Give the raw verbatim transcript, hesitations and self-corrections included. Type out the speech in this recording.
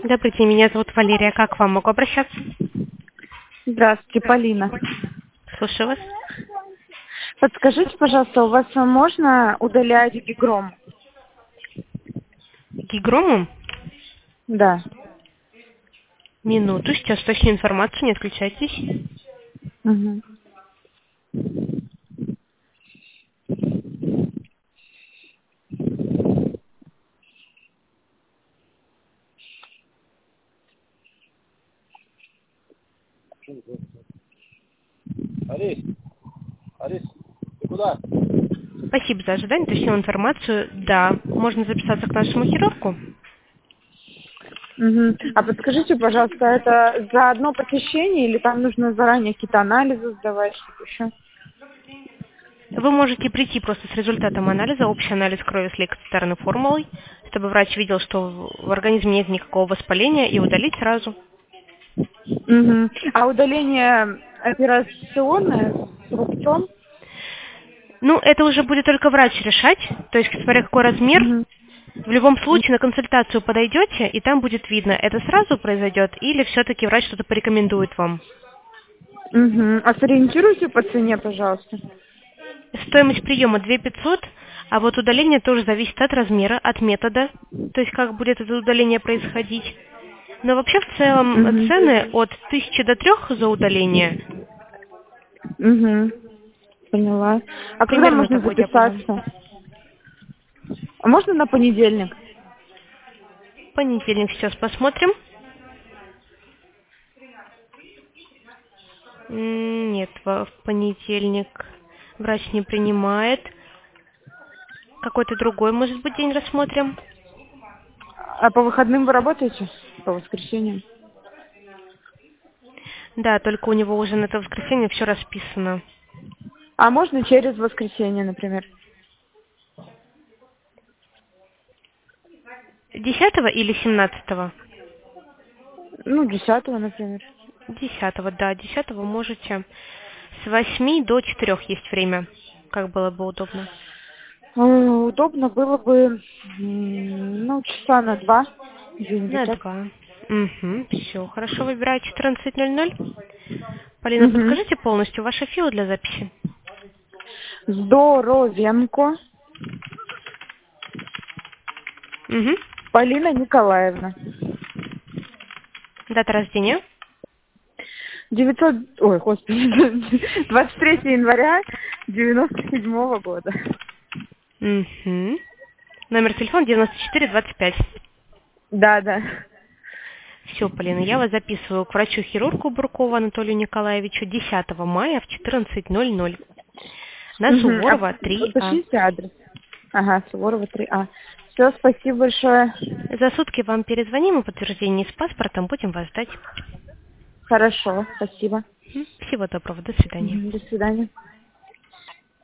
Добрый день, меня зовут Валерия. Как к вам могу обращаться? Здравствуйте, Полина. Слушаю вас. Подскажите, пожалуйста, у вас можно удалять гигром? Гигромом? Да. Минуту, сейчас точную информацию, не отключайтесь. Угу. Алис, Алис, ты куда? Спасибо за ожидание, точную информацию. Да, можно записаться к нашему хирургу. Угу. А подскажите, пожалуйста, это за одно посещение или там нужно заранее какие-то анализы сдавать, что-то еще? Вы можете прийти просто с результатом анализа, общий анализ крови с лейкоцитарной формулой, чтобы врач видел, что в организме нет никакого воспаления, и удалить сразу. Угу. А удаление операционное с рубцом? Ну, это уже будет только врач решать, то есть, смотря какой размер. Угу. В любом случае на консультацию подойдете, и там будет видно, это сразу произойдет, или все-таки врач что-то порекомендует вам. Угу. А сориентируйте по цене, пожалуйста. Стоимость приема две тысячи пятьсот, а вот удаление тоже зависит от размера, от метода, то есть как будет это удаление происходить. Но вообще в целом Угу. цены от тысячи до трех за удаление, Угу. Поняла. А когда примерно можно такой диапазон. записаться? А можно на понедельник? Понедельник сейчас посмотрим. М, Нет, во- в понедельник врач не принимает. Какой-то другой, может быть, день рассмотрим. А по выходным вы работаете? По воскресеньям? Да, только у него уже на это воскресенье все расписано. А можно через воскресенье, например? Десятого или семнадцатого? Ну, десятого, например. Десятого, да, десятого можете. С восьми до четырех есть время, как было бы удобно. Э, Удобно было бы, м, ну, часа на два, где-нибудь На так. два. Угу, все, хорошо, выбираю четырнадцать ноль ноль. Полина, Угу. подскажите полностью ваше фило для записи. Здоровенко Угу. Полина Николаевна. Дата рождения. девятьсот, ой, господи, двадцать третьего января девяносто седьмого года. Угу. Номер телефона девяносто четыре двадцать пять. Да, да. Все, Полина, я вас записываю к врачу-хирургу Буркову Анатолию Николаевичу десятого мая в четырнадцать ноль ноль на Угу. А Суворова три А. Напишите адрес. Ага, Суворова три А. Все, спасибо большое. За сутки вам перезвоним и подтверждение с паспортом будем вас ждать. Хорошо, спасибо. М, Всего доброго, до свидания. Мгм, до свидания.